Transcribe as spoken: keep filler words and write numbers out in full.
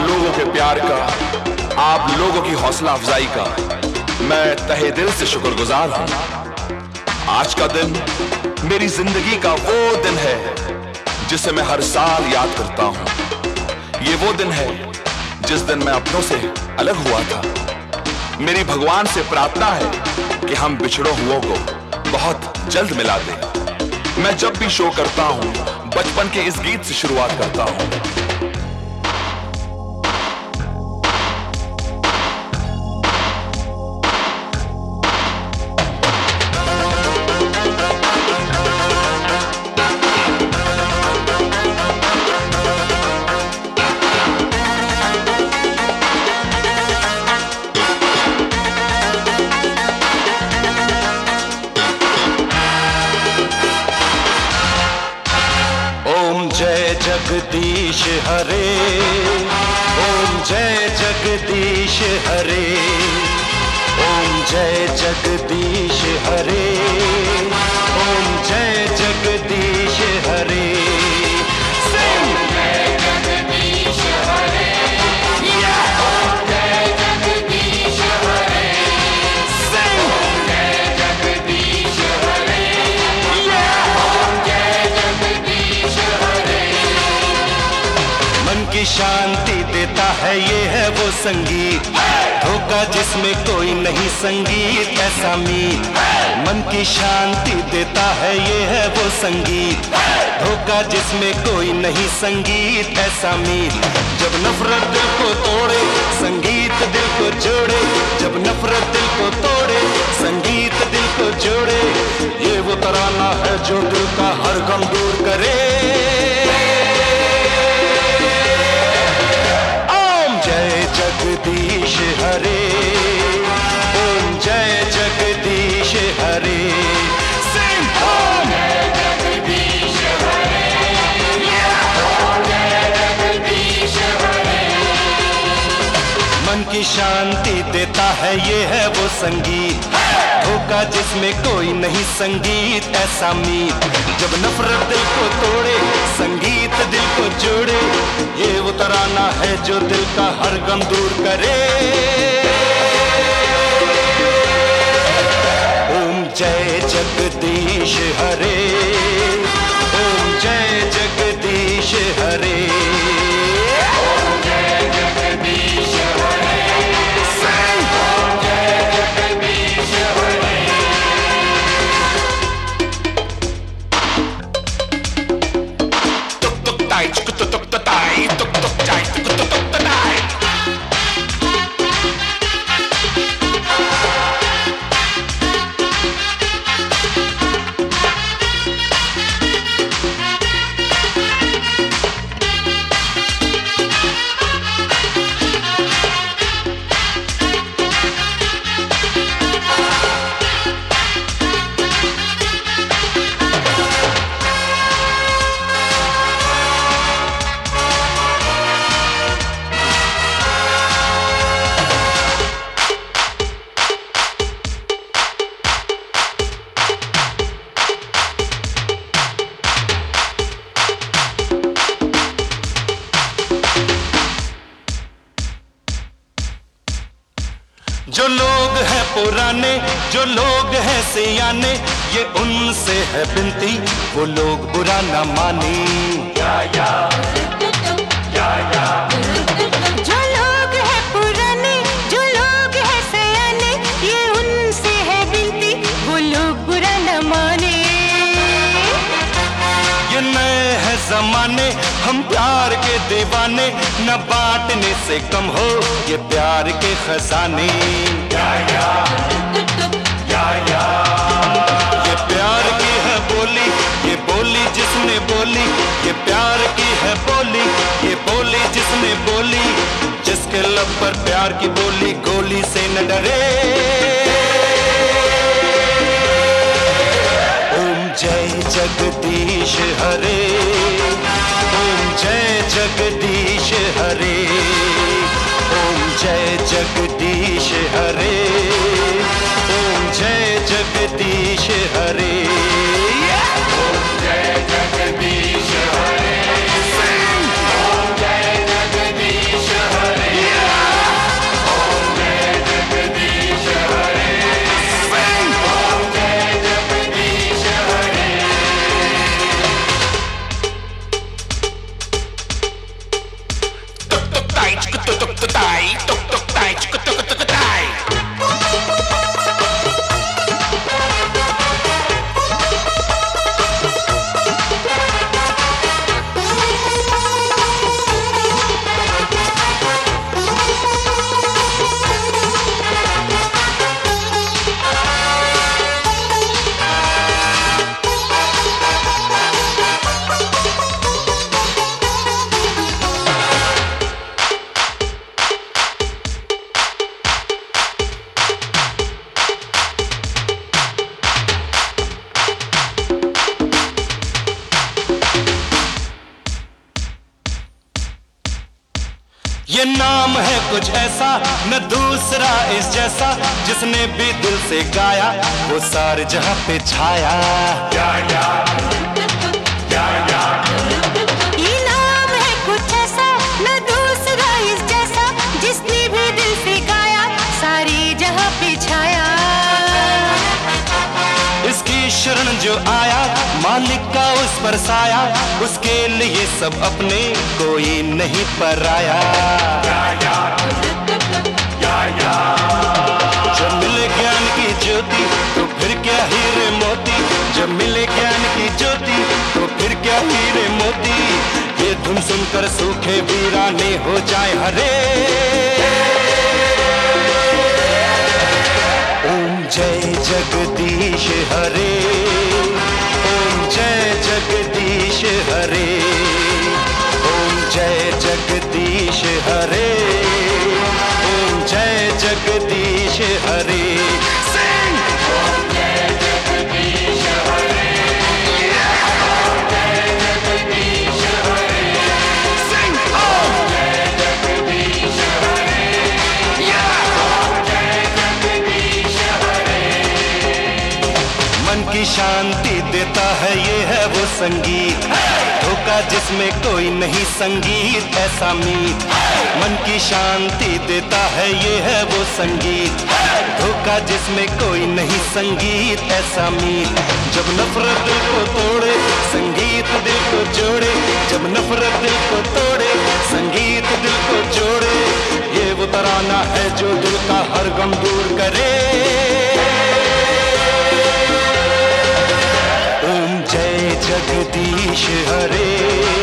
लोगों के प्यार का, आप लोगों की हौसला अफजाई का मैं तहे दिल से शुक्रगुजार हूं। आज का दिन मेरी जिंदगी का वो दिन है जिसे मैं हर साल याद करता हूं। ये वो दिन है जिस दिन मैं अपनों से अलग हुआ था। मेरी भगवान से प्रार्थना है कि हम बिछड़ो हुओं को बहुत जल्द मिला दें। मैं जब भी शो करता हूं बचपन के इस गीत से शुरुआत करता हूं। जगदीश हरे, ओम जय जगदीश हरे, ओम जय जगदीश हरे, ओम जय जगदीश हरे। ओम जय जगदीश हरे, ओम जय जगदीश हरे, ओम जय जगदीश हरे, ओम जय जगदीश हरे। मन की शांति देता है ये है वो संगीत, धोखा जिसमें कोई नहीं संगीत ऐसा मीत। मन की शांति देता है ये है वो संगीत, धोखा जिसमें कोई नहीं संगीत ऐसा मीत। जब नफरत दिल को तोड़े संगीत दिल को जोड़े, जब नफरत दिल को तोड़े संगीत दिल को जोड़े। ये वो तराना है जो दिल का हर गम दूर करे। जगदीश हरे, ओम जय जगदीश हरे, ओम जय जगदीश हरे, ओम जय जगदीश हरे। मन की शांति देता है ये है वो संगीत, धोखा जिसमें कोई नहीं संगीत ऐसा मीत। जब नफरत दिल को तोड़े संगीत दिल को जोड़े, ये वो तराना है जो दिल का हर गम दूर करे। ओम जय जगदीश हरे, ओम जय जगदीश हरे, ओम जय जगदीश हरे, ओम जय जगदीश हरे। तुक तुक ताई चुक तुक तुक ताई तुक तुक चाई तुक तुक तुक ताई। जो लोग हैं पुराने जो लोग हैं सियाने, ये उनसे है बिनती वो लोग बुरा न माने। या या या या। जो लोग हैं पुराने जो लोग हैं सियाने, ये उनसे है बिनती वो लोग बुरा न माने। ये नए हैं जमाने हम प्यार के दीवाने, न बांटने से कम हो ये प्यार के खजाने। या या या या। ये प्यार की है बोली ये बोली जिसने बोली, ये प्यार की है बोली ये बोली जिसने बोली। जिसके लब पर प्यार की बोली गोली से न डरे। ओम जय जगदीश हरे, ओम जय जगदीश हरे, ओम जय जगदीश हरे, ओम जय जगदीश हरे, ओम जय जगदीश हरे, ओम जय जगदीश हरे। नाम है कुछ ऐसा न दूसरा इस जैसा, जिसने भी दिल से गाया वो सारे जहां पे छाया। या, या, या, या। ये नाम है कुछ ऐसा न दूसरा इस जैसा, जिसने भी दिल से गाया सारी जहां पे छाया। इसकी शरण जो आया मालिक का उस पर साया, उसके लिए सब अपने कोई नहीं पराया। या, या, या, या। जब मिले ज्ञान की ज्योति तो फिर क्या हीरे मोती, जब मिले ज्ञान की ज्योति तो फिर क्या हीरे मोती। ये धुन सुनकर सूखे वीराने हो जाए हरे। ओम जय जगदीश हरे, ओम जय जगदीश हरे, ओम जय जगदीश हरे, ओम जय जगदीश हरे। सिंह ओम जय जगदीश हरे, ओम जय जगदीश हरे, सिंह ओम जय जगदीश हरे, ओम जय जगदीश हरे। मन की शांति देता है ये है वो संगीत, धोखा जिसमें कोई नहीं संगीत ऐसा मीत। मन की शांति देता है ये है वो संगीत, धोखा जिसमें कोई नहीं संगीत ऐसा मीत। जब नफरत दिल को तोड़े संगीत दिल को जोड़े, जब नफरत दिल को तोड़े संगीत दिल को जोड़े। ये वो तराना है जो दिल का हर गम दूर करे। ओम जय जगदीश हरे।